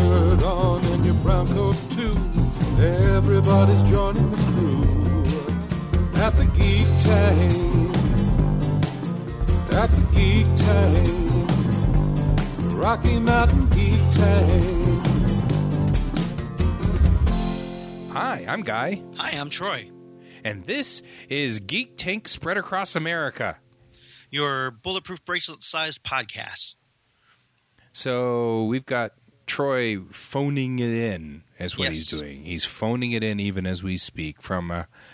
shirt on and your brown coat too. Everybody's joining the crew at the Geek Tank. At the Geek Tank. Rocky Mountain Geek Tank. Hi, I'm Guy. Hi, I'm Troy. And this is Geek Tank Spread Across America. Your bulletproof bracelet-sized podcast. So we've got Troy phoning it in, is what he's Yes. doing. He's phoning it in even as we speak from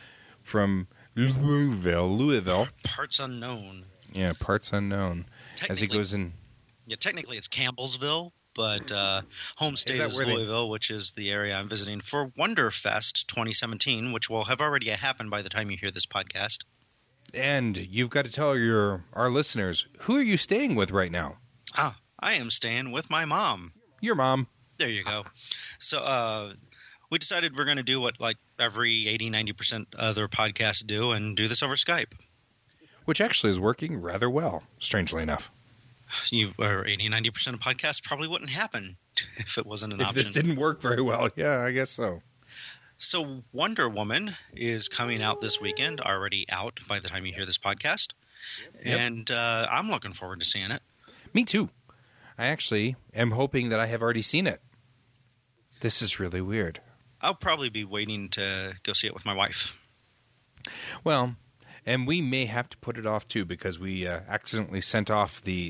Louisville. Parts unknown. Yeah, parts unknown. As he goes in. Yeah, technically it's Campbellsville, but home state is Louisville, which is the area I'm visiting for Wonderfest 2017, which will have already happened by the time you hear this podcast. And you've got to tell our listeners, who are you staying with right now? I am staying with my mom. Your mom. There you go. So we decided we're going to do what like every 80-90% other podcasts do and do this over Skype. Which actually is working rather well, strangely enough. 80-90% of podcasts probably wouldn't happen if it wasn't an option. If this didn't work very well, yeah, I guess so. So Wonder Woman is coming out this weekend, already out by the time you hear this podcast. Yep. And I'm looking forward to seeing it. Me too. I actually am hoping that I have already seen it. This is really weird. I'll probably be waiting to go see it with my wife. Well, and we may have to put it off too because we accidentally sent off the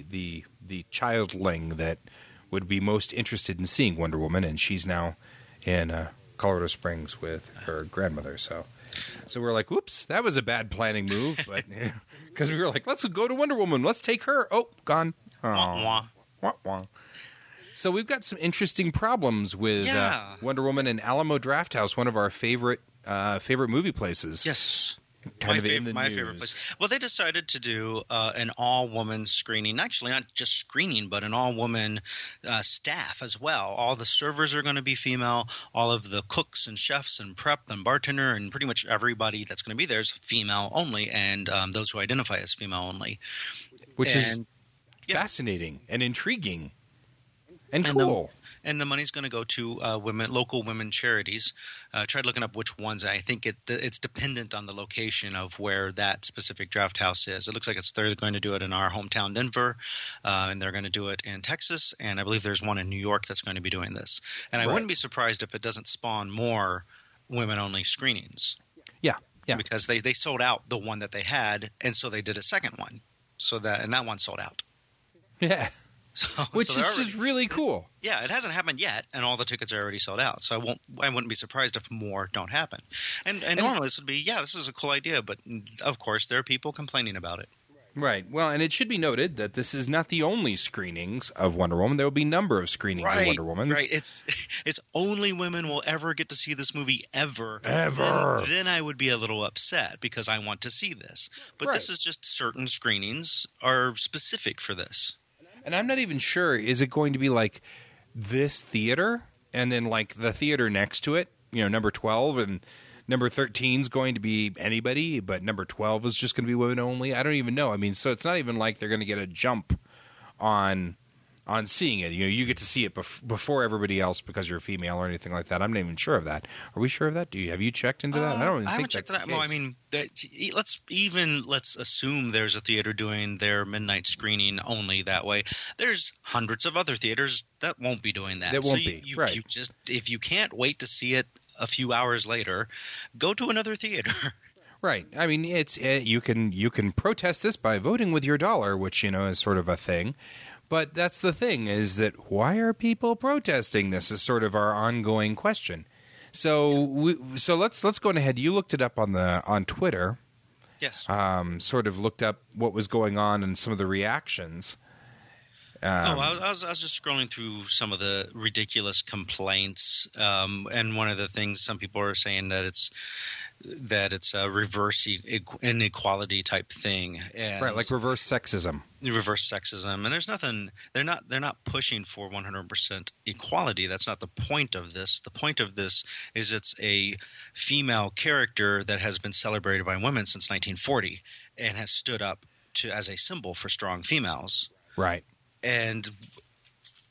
childling that would be most interested in seeing Wonder Woman, and she's now in Colorado Springs with her grandmother. So we're like, "Oops, that was a bad planning move," but because we were like, "Let's go to Wonder Woman. Let's take her." Oh, gone. Oh. Wah, wah. Wah, wah. So we've got some interesting problems with Wonder Woman and Alamo Drafthouse, one of our favorite movie places. Yes. My favorite place. Well, they decided to do an all-woman screening. Actually, not just screening, but an all-woman staff as well. All the servers are going to be female. All of the cooks and chefs and prep and bartender and pretty much everybody that's going to be there is female only, and those who identify as female only. Which is fascinating and intriguing and cool. And the money's going to go to local women charities. Tried looking up which ones. I think it's dependent on the location of where that specific draft house is. It looks like they're going to do it in our hometown, Denver, and they're going to do it in Texas, and I believe there's one in New York that's going to be doing this. And I wouldn't be surprised if it doesn't spawn more women-only screenings. Yeah. Because they sold out the one that they had, and so they did a second one. And that one sold out. Yeah. Which is just really cool. Yeah, it hasn't happened yet, and all the tickets are already sold out. So I wouldn't be surprised if more don't happen. And normally this would be, this is a cool idea, but of course there are people complaining about it. Right. Well, and it should be noted that this is not the only screenings of Wonder Woman. There will be a number of screenings of Wonder Woman. Right. It's only women will ever get to see this movie ever. Then I would be a little upset because I want to see this. But this is just certain screenings are specific for this. And I'm not even sure, is it going to be like this theater and then like the theater next to it, number 12, and number 13 is going to be anybody, but number 12 is just going to be women only? I don't even know. I mean, so it's not even like they're going to get a jump on seeing it. You get to see it before everybody else because you're a female or anything like that. I'm not even sure of that. Are we sure of that? Have you checked into that? I don't even think that's the case. Well, I mean, let's assume there's a theater doing their midnight screening only that way. There's hundreds of other theaters that won't be doing that. That won't be. Right. If you can't wait to see it a few hours later, go to another theater. Right. I mean, you can protest this by voting with your dollar, which is sort of a thing. But that's the thing, is that why are people protesting this is sort of our ongoing question. So let's go ahead. You looked it up on Twitter. Yes. Sort of looked up what was going on and some of the reactions. I was just scrolling through some of the ridiculous complaints, and one of the things some people are saying that it's a reverse inequality type thing, and right, like reverse sexism. And there's nothing. They're not pushing for 100% equality. That's not the point of this. The point of this is it's a female character that has been celebrated by women since 1940 and has stood up as a symbol for strong females. Right. And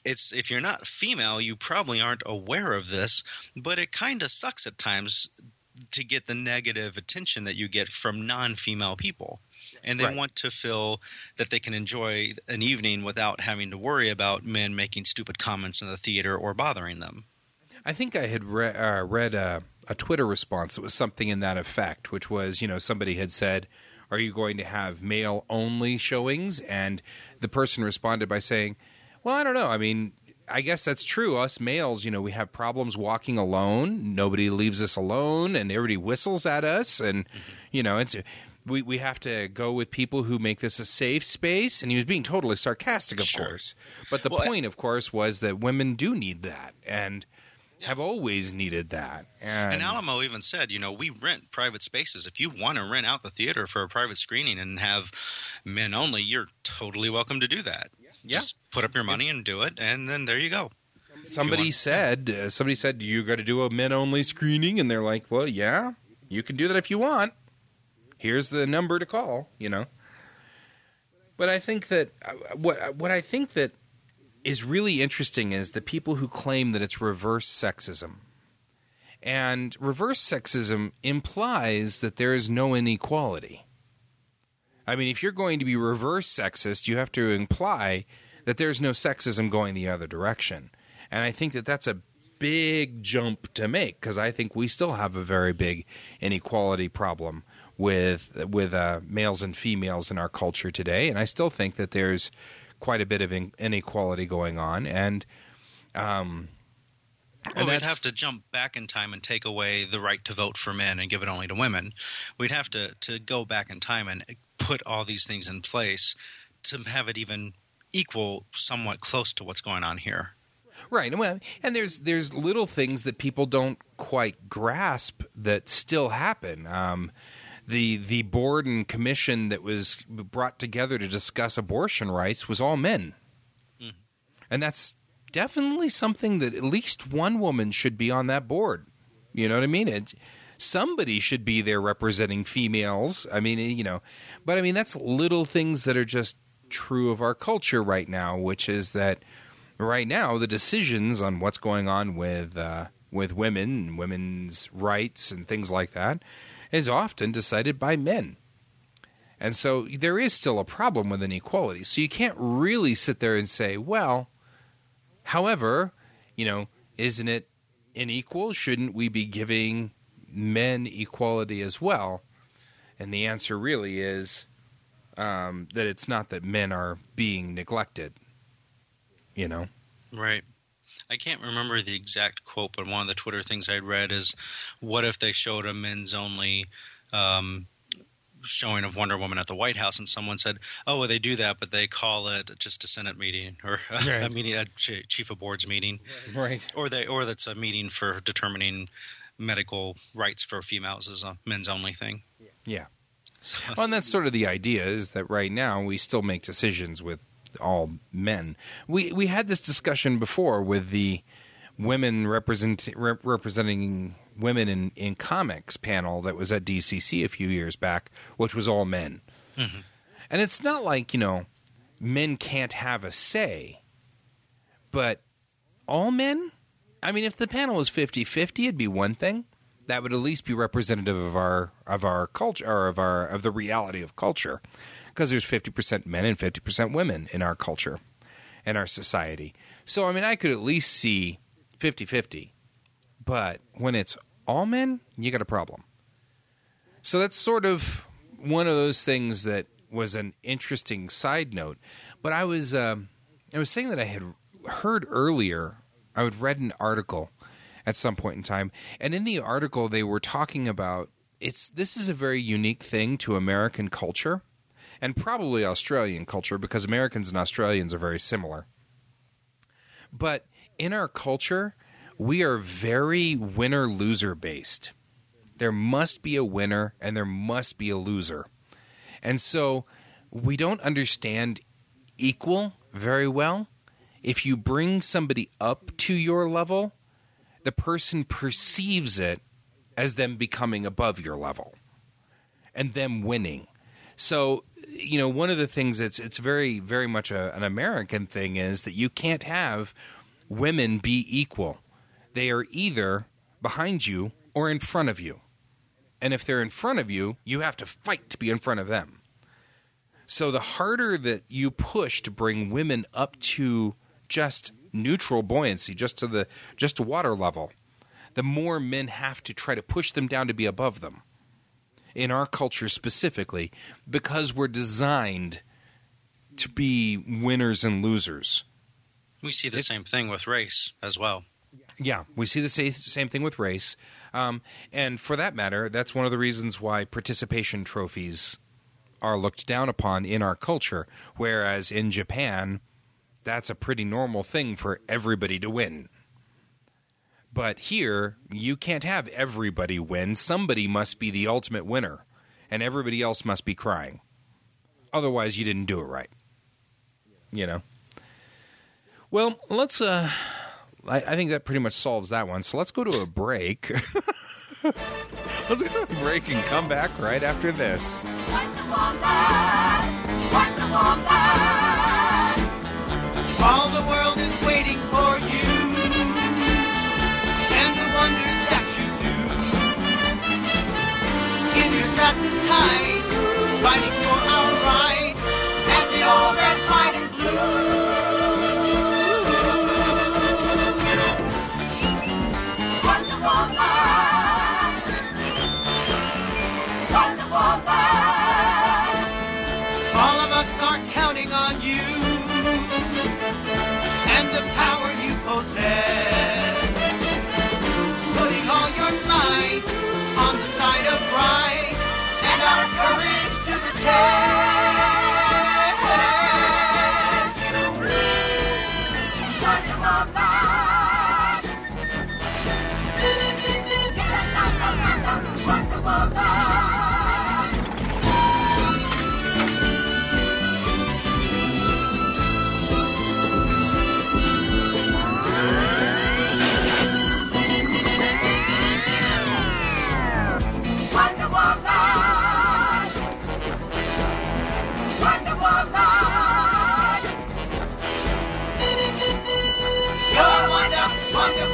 if you're not female, you probably aren't aware of this, but it kind of sucks at times to get the negative attention that you get from non-female people. And they want to feel that they can enjoy an evening without having to worry about men making stupid comments in the theater or bothering them. I think I had read a Twitter response that was something in that effect, which was, somebody had said, are you going to have male-only showings? And the person responded by saying, well, I don't know. I mean, I guess that's true. Us males, we have problems walking alone. Nobody leaves us alone, and everybody whistles at us. And, it's we have to go with people who make this a safe space. And he was being totally sarcastic, of course. But the point, of course, was that women do need that and have always needed that. And Alamo even said, we rent private spaces. If you want to rent out the theater for a private screening and have men only, you're totally welcome to do that. Yeah. Just put up your money and do it, and then there you go. Somebody said, you got to do a men-only screening, and they're like, well, yeah, you can do that if you want. Here's the number to call, But I think that what I think that is really interesting is the people who claim that it's reverse sexism. And reverse sexism implies that there is no inequality. I mean, if you're going to be reverse sexist, you have to imply that there's no sexism going the other direction. And I think that that's a big jump to make, because I think we still have a very big inequality problem with males and females in our culture today. And I still think that there's quite a bit of inequality going on. And we'd have to jump back in time and take away the right to vote for men and give it only to women. We'd have to go back in time and put all these things in place to have it even equal somewhat close to what's going on here. Right. Well, and there's little things that people don't quite grasp that still happen. The board and commission that was brought together to discuss abortion rights was all men. Mm-hmm. And that's definitely something that at least one woman should be on that board. You know what I mean? Somebody should be there representing females. I mean, but I mean, that's little things that are just true of our culture right now, which is that right now the decisions on what's going on with women and women's rights and things like that is often decided by men. And so there is still a problem with inequality. So you can't really sit there and say, well, however, isn't it unequal? Shouldn't we be giving men equality as well? And the answer really is that it's not that men are being neglected, Right. I can't remember the exact quote, but one of the Twitter things I'd read is, what if they showed a men's only showing of Wonder Woman at the White House, and someone said, oh, well, they do that, but they call it just a Senate meeting or a meeting, a chief of boards meeting. Right. Or that's a meeting for determining medical rights for females as a men's only thing. Yeah. So and that's sort of the idea, is that right now we still make decisions with all men. We had this discussion before with the women representing women in comics panel that was at DCC a few years back, which was all men. Mm-hmm. And it's not like, men can't have a say, but all men? I mean, if the panel was 50-50, it'd be one thing. That would at least be representative of our culture, or of the reality of culture. Because there's 50% men and 50% women in our culture and our society. So, I mean, I could at least see 50-50. But when it's all men, you got a problem. So that's sort of one of those things that was an interesting side note. But I was saying that I had heard earlier, I had read an article at some point in time, and in the article they were talking about this is a very unique thing to American culture. And probably Australian culture, because Americans and Australians are very similar. But in our culture, we are very winner-loser based. There must be a winner and there must be a loser. And so we don't understand equal very well. If you bring somebody up to your level, the person perceives it as them becoming above your level and them winning. So, one of the things it's very, very much an American thing is that you can't have women be equal. They are either behind you or in front of you. And if they're in front of you, you have to fight to be in front of them. So the harder that you push to bring women up to just neutral buoyancy, just to water level, the more men have to try to push them down to be above them. In our culture specifically, because we're designed to be winners and losers. We see the same thing with race as well. Yeah, we see the same thing with race. And for that matter, that's one of the reasons why participation trophies are looked down upon in our culture, whereas in Japan, that's a pretty normal thing for everybody to win. But here, you can't have everybody win. Somebody must be the ultimate winner, and everybody else must be crying. Otherwise, you didn't do it right. Well, let's... I think that pretty much solves that one. So let's go to a break. Let's go to a break and come back right after this. Wonder Woman, Wonder Woman. All the world is waiting for you and the wonders that you do. In your satin tights, fighting for our rights, and the all red, white, and blue. Wonder Woman, Wonder Woman. All of us are counting on you and the power you possess. Putting all your might on the side of right and our courage to the test. Wonder Woman. Get another Wonder Woman. Wonder Woman. Wonder Woman. You're Wonder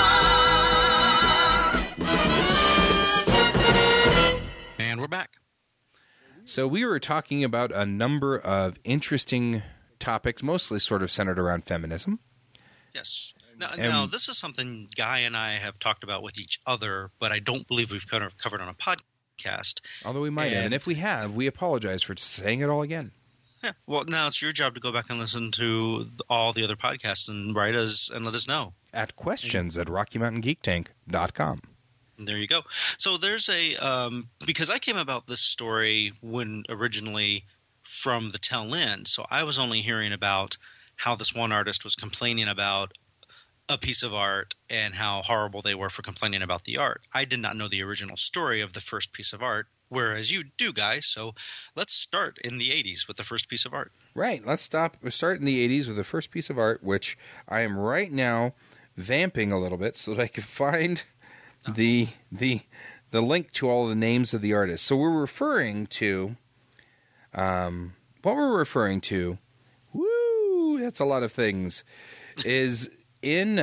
Woman. And we're back. So we were talking about a number of interesting topics, mostly sort of centered around feminism. Yes. Now, this is something Guy and I have talked about with each other, but I don't believe we've covered on a podcast. Although we might have. And if we have, we apologize for saying it all again. Yeah. Well, now it's your job to go back and listen to all the other podcasts and write us and let us know. At questions@RockyMountainGeekTank.com. There you go. So there's a because I came about this story when originally from the tail end. So I was only hearing about how this one artist was complaining about a piece of art and how horrible they were for complaining about the art. I did not know the original story of the first piece of art, whereas you do, guys. So let's start in the 80s with the first piece of art. Right. Let's start in the 80s with the first piece of art, which I am right now vamping a little bit so that I can find the link to all the names of the artists. So we're referring to what we're referring to. Woo! That's a lot of things. Is in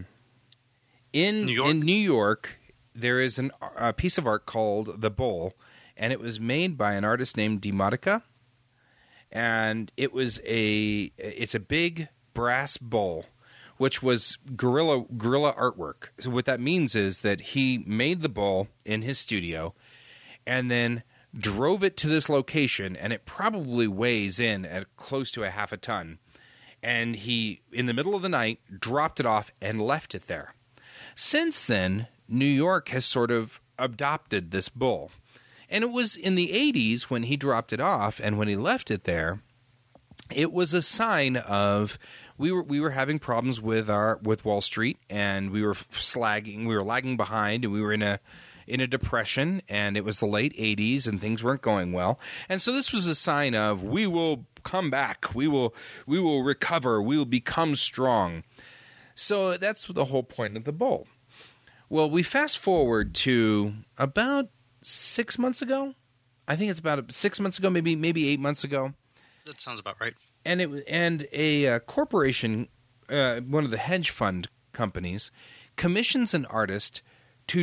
New York, there is a piece of art called The Bull, and it was made by an artist named Demotica, and it's a big brass bull, which was guerrilla artwork. So what that means is that he made the bull in his studio, and then drove it to this location, and it probably weighs in at close to a half a ton. And he, in the middle of the night, dropped it off and left it there. Since then, New York has sort of adopted this bull. And it was in the 80s when he dropped it off and when he left it there, it was a sign of we were having problems with Wall Street, and we were lagging behind, and we were in a depression, and it was the late 80s and things weren't going well. And so this was a sign of we will come back. We will recover. We will become strong. So that's the whole point of the bull. Well, we fast forward to about 6 months ago. I think it's about 6 months ago, maybe 8 months ago. That sounds about right. And a corporation, one of the hedge fund companies, commissions an artist to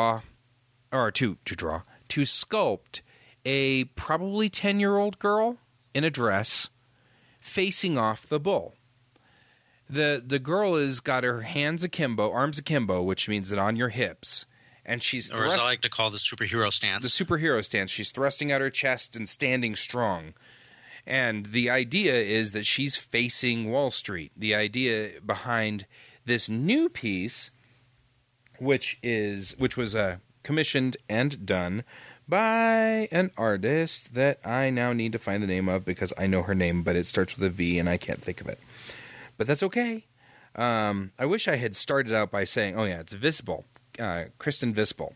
sculpt a probably 10-year-old girl in a dress facing off the bull. The girl has got her hands akimbo, arms akimbo, which means that on your hips, and she's or as I like to call the superhero stance. The superhero stance. She's thrusting out her chest and standing strong. And the idea is that she's facing Wall Street. The idea behind this new piece, which was commissioned and done by an artist that I now need to find the name of because I know her name, but it starts with a V and I can't think of it. But that's okay. I wish I had started out by saying, it's Visbal, Kristen Visbal.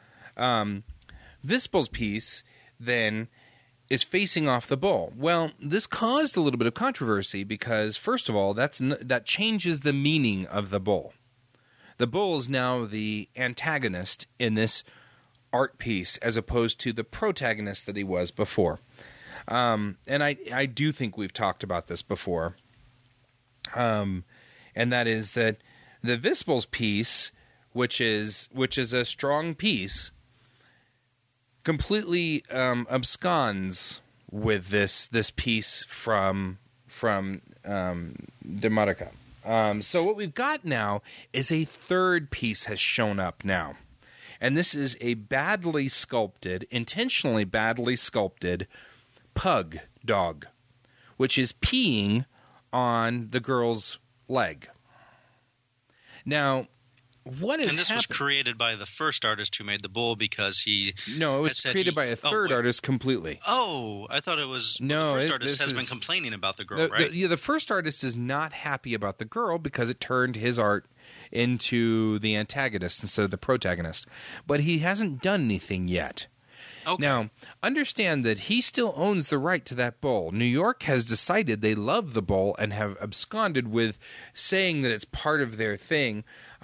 Visbal's piece then is facing off the bull. Well, this caused a little bit of controversy because, first of all, that changes the meaning of the bull. The bull is now the antagonist in this art piece as opposed to the protagonist that he was before. And I do think we've talked about this before. And that is that the Visbal's piece, which is a strong piece, completely absconds with this piece from Demodica. So what we've got now is a third piece has shown up now. And this is a intentionally badly sculpted pug dog, which is peeing on the girl's leg. Now, what is And this happened? was created by the first artist who made the bull because he... No, it was created by a third artist completely. Oh, I thought it was... No, the first artist has been complaining about the girl, right? The first artist is not happy about the girl because it turned his art into the antagonist instead of the protagonist. But he hasn't done anything yet. Okay. Now, understand that he still owns the right to that bull. New York has decided they love the bull and have absconded with saying that it's part of their thing,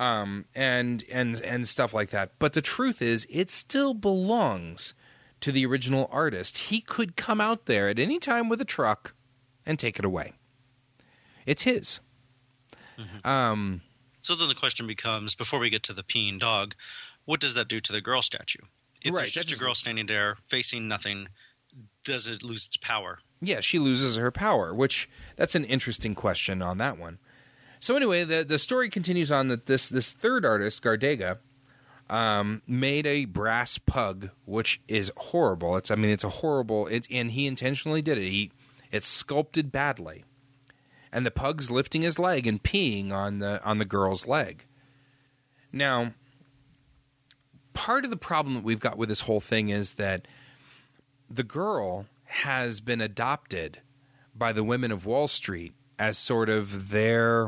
and stuff like that. But the truth is, it still belongs to the original artist. He could come out there at any time with a truck and take it away. It's his. Mm-hmm. So then the question becomes, before we get to the peeing dog, what does that do to the girl statue? If there's just a girl standing there facing nothing, does it lose its power? Yeah, she loses her power, which that's an interesting question on that one. So anyway, the story continues on that this third artist, Gardega, made a brass pug, which is horrible. It's a horrible, and he intentionally did it. It's sculpted badly. And the pug's lifting his leg and peeing on the girl's leg. Now, part of the problem that we've got with this whole thing is that the girl has been adopted by the women of Wall Street as sort of their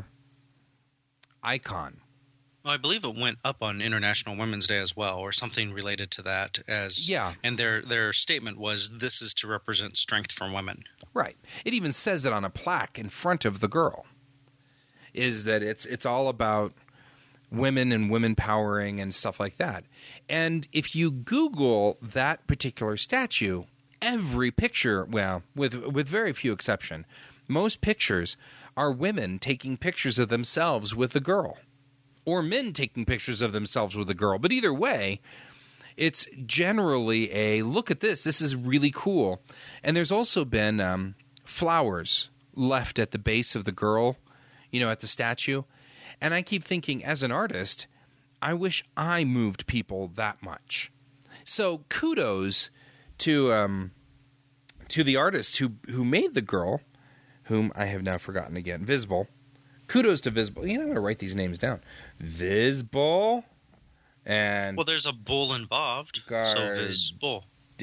icon. Well, I believe it went up on International Women's Day as well, or something related to that. And their statement was, "This is to represent strength for women." Right. It even says it on a plaque in front of the girl. Is that it's all about women and women powering and stuff like that. And if you Google that particular statue, every picture, well, with very few exception, most pictures are women taking pictures of themselves with the girl, or men taking pictures of themselves with the girl. But either way, it's generally a look at this. This is really cool. And there's also been flowers left at the base of the girl, at the statue. And I keep thinking, as an artist, I wish I moved people that much. So kudos to the artist who made the girl, whom I have now forgotten again, Visbal. Kudos to Visbal. I'm going to write these names down. Visbal and... Well, there's a bull involved, so Visbal.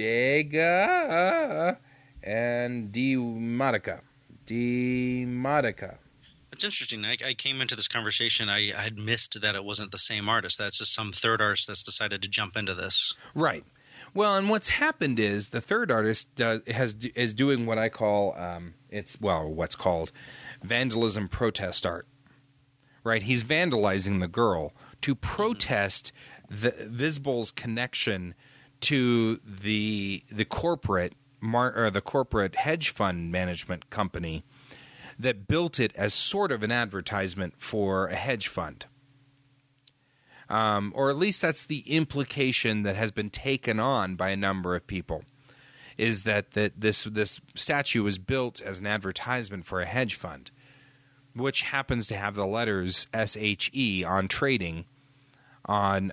Dega and Demodica. It's interesting. I came into this conversation, I had missed that it wasn't the same artist. That's just some third artist that's decided to jump into this. Right. Well, and what's happened is the third artist is doing what I call what's called vandalism protest art. Right? He's vandalizing the girl to protest the Visbal's connection to the corporate or the corporate hedge fund management company that built it as sort of an advertisement for a hedge fund. Or at least that's the implication that has been taken on by a number of people, is that this statue was built as an advertisement for a hedge fund, which happens to have the letters SHE on trading on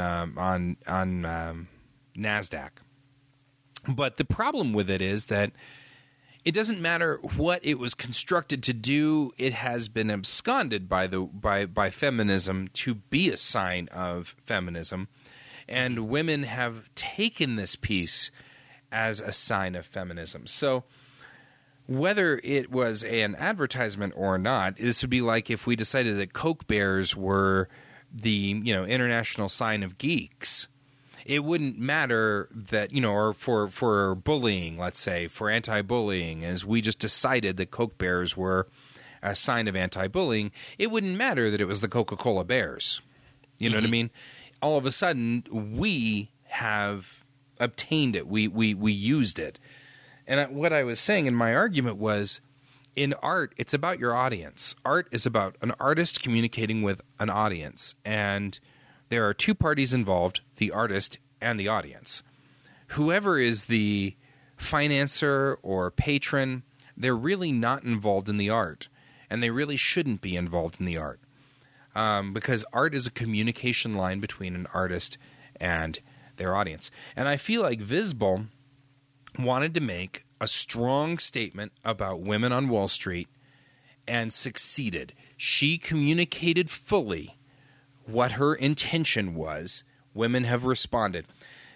NASDAQ. But the problem with it is that it doesn't matter what it was constructed to do. It has been absconded by feminism to be a sign of feminism, and women have taken this piece as a sign of feminism. So whether it was an advertisement or not, this would be like if we decided that Coke Bears were the international sign of geeks. It wouldn't matter that, or for bullying, let's say, for anti-bullying, as we just decided that Coke Bears were a sign of anti-bullying, it wouldn't matter that it was the Coca-Cola Bears. You know what I mean? All of a sudden, we have obtained it. We used it. And what I was saying in my argument was, in art, it's about your audience. Art is about an artist communicating with an audience, and there are two parties involved, the artist and the audience. Whoever is the financer or patron, they're really not involved in the art, and they really shouldn't be involved in the art, because art is a communication line between an artist and their audience. And I feel like Visible wanted to make a strong statement about women on Wall Street and succeeded. She communicated fully what her intention was. Women have responded.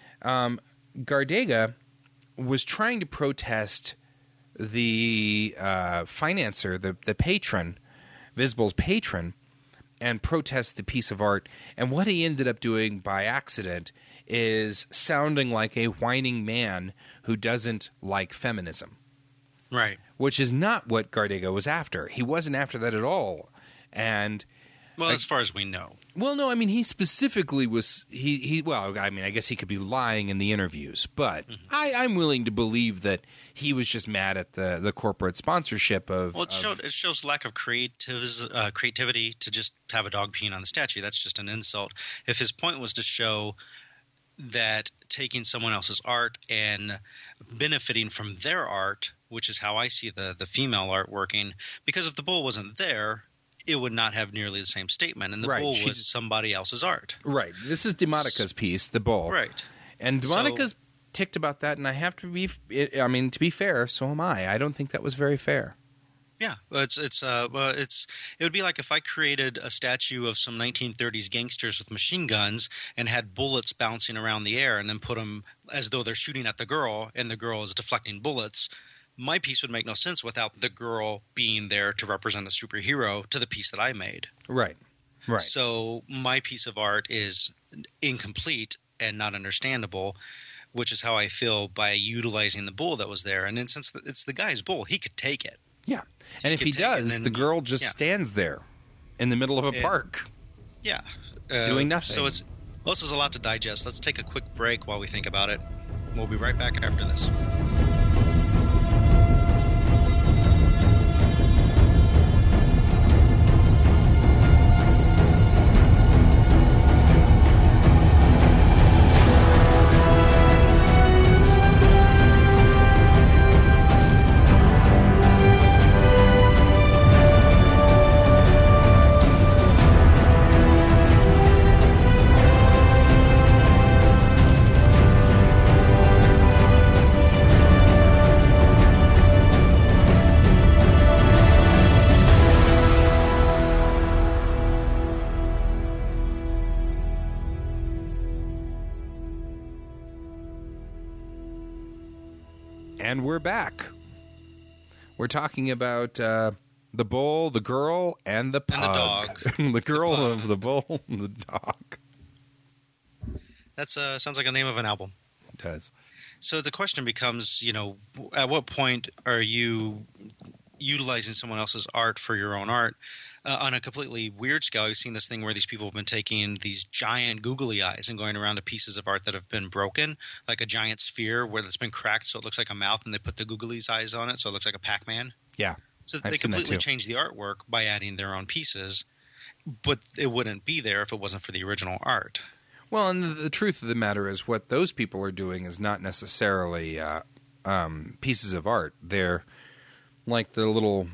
Gardega was trying to protest the financer, the patron, Visible's patron, and protest the piece of art. And what he ended up doing by accident is sounding like a whining man who doesn't like feminism. Right. Which is not what Gardega was after. He wasn't after that at all. And well, as far as we know. Well, no, I mean, he specifically was well, I mean, I guess he could be lying in the interviews, but I'm willing to believe that he was just mad at the corporate sponsorship of. Well, it shows lack of creativity to just have a dog peeing on the statue. That's just an insult. If his point was to show that taking someone else's art and benefiting from their art, which is how I see the female art working, because if the bull wasn't there, it would not have nearly the same statement, and the bull was somebody else's art. Right. This is DeMonica's piece, the bull. Right. And DeMonica's ticked about that, and I have to be to be fair, so am I. I don't think that was very fair. Yeah, it would be like if I created a statue of some 1930s gangsters with machine guns and had bullets bouncing around the air, and then put them as though they're shooting at the girl, and the girl is deflecting bullets. My piece would make no sense without the girl being there to represent a superhero to the piece that I made. Right. Right. So my piece of art is incomplete and not understandable, which is how I feel by utilizing the bull that was there. And then since it's the guy's bull, he could take it. Yeah. And if he does, the girl just stands there in the middle of a park. Yeah. Doing nothing. So this is a lot to digest. Let's take a quick break while we think about it. We'll be right back after this. And we're back. We're talking about the bull, the girl, and the pug. And the dog. The girl, the bull, and the dog. That sounds like a name of an album. It does. So the question becomes, at what point are you utilizing someone else's art for your own art? On a completely weird scale, I've seen this thing where these people have been taking these giant googly eyes and going around to pieces of art that have been broken, like a giant sphere where it's been cracked so it looks like a mouth, and they put the googly eyes on it so it looks like a Pac-Man. Yeah. So I've they seen that completely too. changed the artwork by adding their own pieces, but it wouldn't be there if it wasn't for the original art. Well, and the truth of the matter is what those people are doing is not necessarily pieces of art. They're like the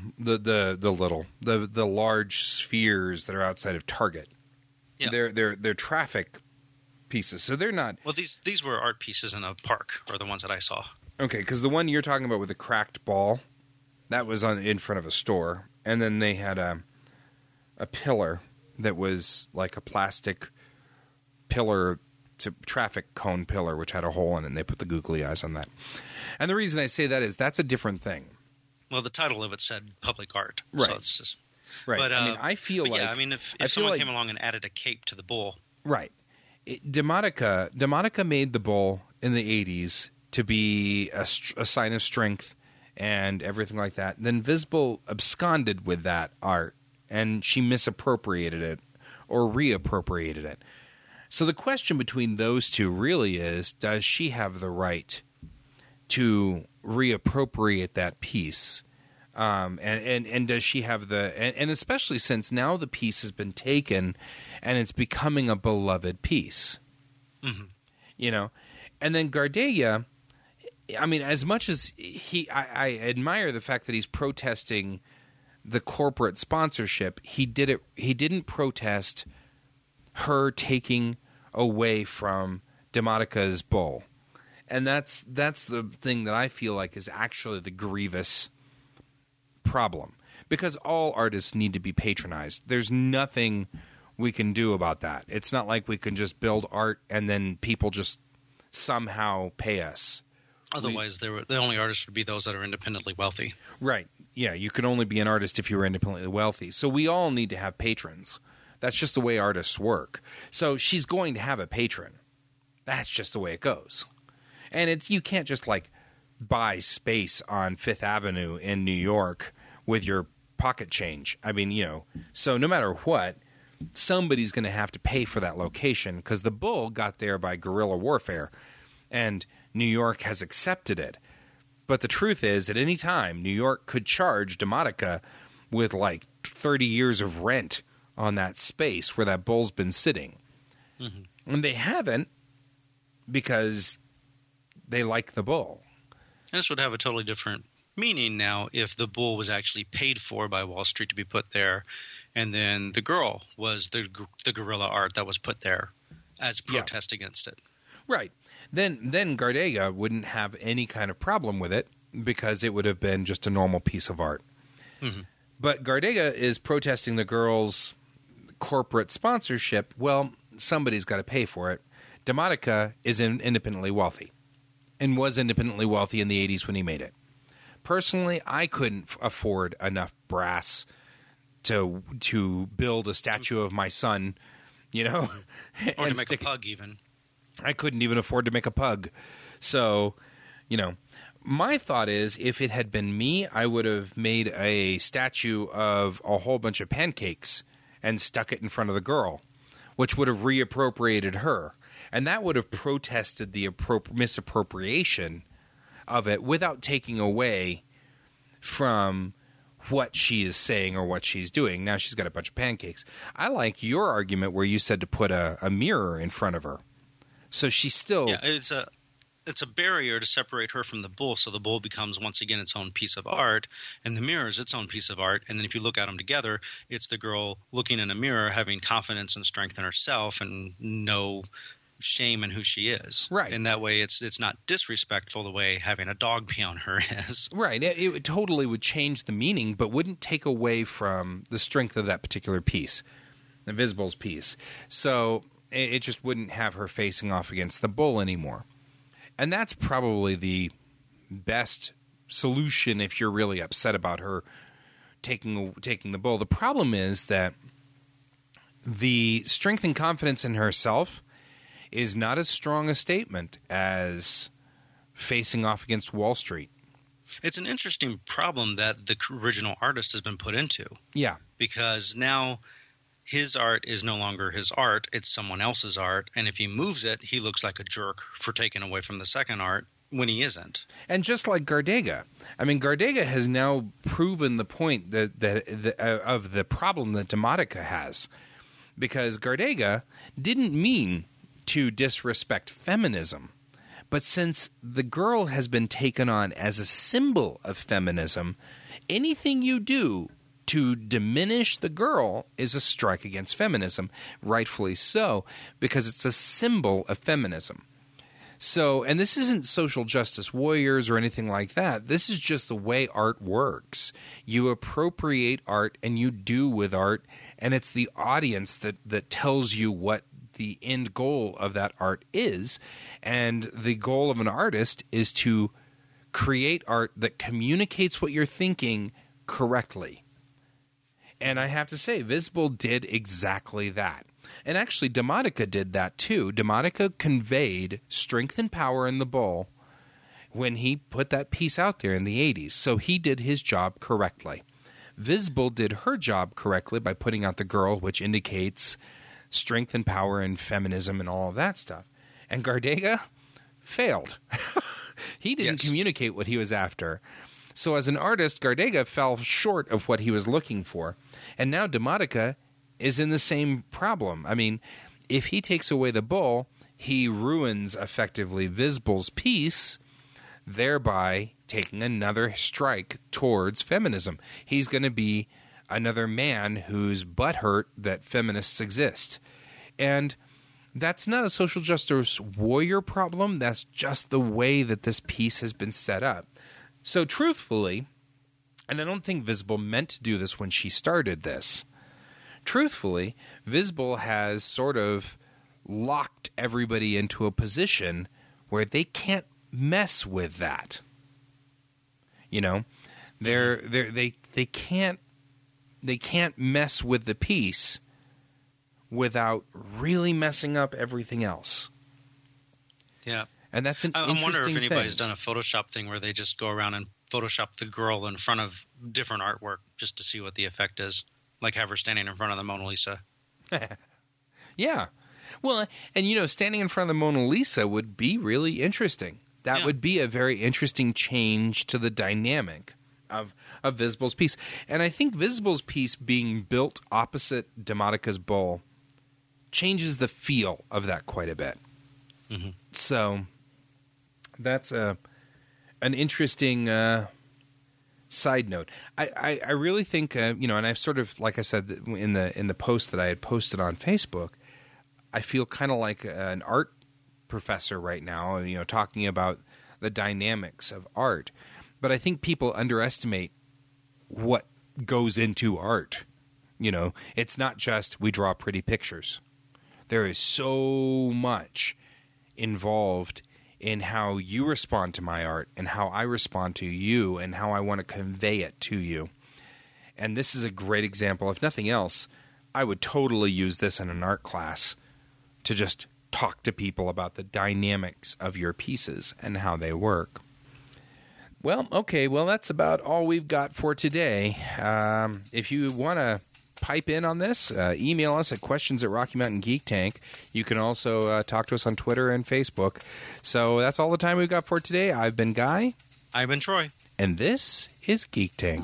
large spheres that are outside of Target. Yeah. They're traffic pieces. So they're not Well, these were art pieces in a park, or the ones that I saw. okay, because the one you're talking about with the cracked ball, that was in front of a store, and then they had a pillar that was like a plastic pillar, to traffic cone pillar, which had a hole in it, and they put the googly eyes on that. And the reason I say that is that's a different thing. Well, the title of it said public art. Right. So it's just, Right. But, I mean, I feel but like yeah, I mean, if I feel someone like- came along and added a cape to the bull, right. Demonica made the bull in the 80s to be a sign of strength and everything like that. Then Visible absconded with that art, and she misappropriated it or reappropriated it. So the question between those two really is, does she have the right to reappropriate that piece? And does she have and especially since now the piece has been taken and it's becoming a beloved piece, you know? And then Gardella, I mean, as much as I admire the fact that he's protesting the corporate sponsorship, he didn't protest her taking away from Demonica's bull. And that's the thing that I feel like is actually the grievous problem, because all artists need to be patronized. There's nothing we can do about that. It's not like we can just build art and then people just somehow pay us. otherwise the only artists would be those that are independently wealthy. Right. Yeah, you can only be an artist if you were independently wealthy. So we all need to have patrons. That's just the way artists work. So she's going to have a patron. That's just the way it goes. And you can't just like buy space on Fifth Avenue in New York with your pocket change. I mean, so no matter what, somebody's going to have to pay for that location because the bull got there by guerrilla warfare and New York has accepted it. But the truth is, at any time, New York could charge Demotica with like 30 years of rent on that space where that bull's been sitting. Mm-hmm. And they haven't because they like the bull. And this would have a totally different meaning now if the bull was actually paid for by Wall Street to be put there, and then the girl was the guerrilla art that was put there as protest against it. Right. Then Gardella wouldn't have any kind of problem with it because it would have been just a normal piece of art. Mm-hmm. But Gardella is protesting the girl's corporate sponsorship. Well, somebody's got to pay for it. Demotica is independently wealthy and was independently wealthy in the 80s when he made it. Personally, I couldn't afford enough brass to build a statue of my son, or to make a pug even. I couldn't even afford to make a pug. So, my thought is if it had been me, I would have made a statue of a whole bunch of pancakes and stuck it in front of the girl, which would have reappropriated her. And that would have protested the misappropriation of it without taking away from what she is saying or what she's doing. Now she's got a bunch of pancakes. I like your argument where you said to put a mirror in front of her. So she's still... Yeah, it's a barrier to separate her from the bull, so the bull becomes, once again, its own piece of art, and the mirror is its own piece of art. And then if you look at them together, it's the girl looking in a mirror, having confidence and strength in herself and no shame in who she is. Right. And that way it's not disrespectful the way having a dog be on her is. Right. It totally would change the meaning, but wouldn't take away from the strength of that particular piece, the Visible's piece. So it just wouldn't have her facing off against the bull anymore. And that's probably the best solution if you're really upset about her taking the bull. The problem is that the strength and confidence in herself is not as strong a statement as facing off against Wall Street. It's an interesting problem that the original artist has been put into, Yeah. because now his art is no longer his art, it's someone else's art, and if he moves it, he looks like a jerk for taking away from the second art when he isn't. And just like Gardega, I mean, Gardega has now proven the point of the problem that Demotica has, because Gardega didn't mean to disrespect feminism, but since the girl has been taken on as a symbol of feminism, anything you do to diminish the girl is a strike against feminism, rightfully so, because it's a symbol of feminism. So, and this isn't social justice warriors or anything like that. This is just the way art works. You appropriate art and you do with art, and it's the audience that tells you what the end goal of that art is. And the goal of an artist is to create art that communicates what you're thinking correctly. And I have to say, Visible did exactly that. And actually, Demotica did that too. Demotica conveyed strength and power in the bull when he put that piece out there in the 80s. So he did his job correctly. Visible did her job correctly by putting out the girl, which indicates strength and power and feminism and all of that stuff. And Gardega failed. He didn't communicate what he was after. So as an artist, Gardega fell short of what he was looking for. And now Demotica is in the same problem. I mean, if he takes away the bull, he ruins effectively Visible's piece, thereby taking another strike towards feminism. He's going to be another man who's butthurt that feminists exist. And that's not a social justice warrior problem. That's just the way that this piece has been set up. So truthfully, and I don't think Visible meant to do this when she started this, truthfully, Visible has sort of locked everybody into a position where they can't mess with that. You know, they can't mess with the piece without really messing up everything else. Yeah. And that's an interesting I wonder if anybody's thing. done a Photoshop thing where they just go around and Photoshop the girl in front of different artwork just to see what the effect is. Like have her standing in front of the Mona Lisa. Yeah. Well, and you know, standing in front of the Mona Lisa would be really interesting. That would be a very interesting change to the dynamic of Visible's piece. And I think Visible's piece being built opposite Demotica's bull changes the feel of that quite a bit. Mm-hmm. So that's an interesting side note. I really think you know, and I've sort of, like I said in the post that I had posted on Facebook, I feel kind of like an art professor right now, you know, talking about the dynamics of art. But I think people underestimate what goes into art. You know, it's not just we draw pretty pictures. There is so much involved in how you respond to my art and how I respond to you and how I want to convey it to you. And this is a great example. If nothing else, I would totally use this in an art class to just talk to people about the dynamics of your pieces and how they work. Well, okay, well, that's about all we've got for today. If you want to pipe in on this, email us at questions@RockyMountainGeekTank. You can also talk to us on Twitter and Facebook. So that's all the time we've got for today. I've been Guy. I've been Troy. And this is Geek Tank.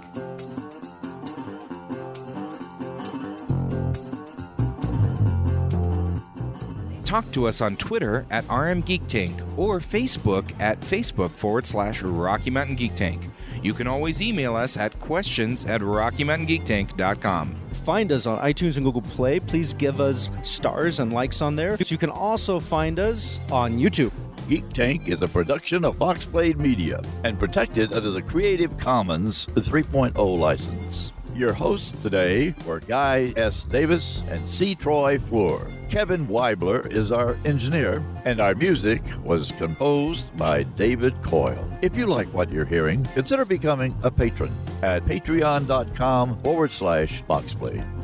Talk to us on Twitter at RMGeekTank or Facebook at Facebook.com/Rocky Mountain Geek Tank. You can always email us at questions@RockyMountainGeekTank.com. Find us on iTunes and Google Play. Please give us stars and likes on there. You can also find us on YouTube. Geek Tank is a production of Foxblade Media and protected under the Creative Commons 3.0 license. Your hosts today were Guy S. Davis and C. Troy Fleur. Kevin Weibler is our engineer, and our music was composed by David Coyle. If you like what you're hearing, consider becoming a patron at patreon.com/Foxblade.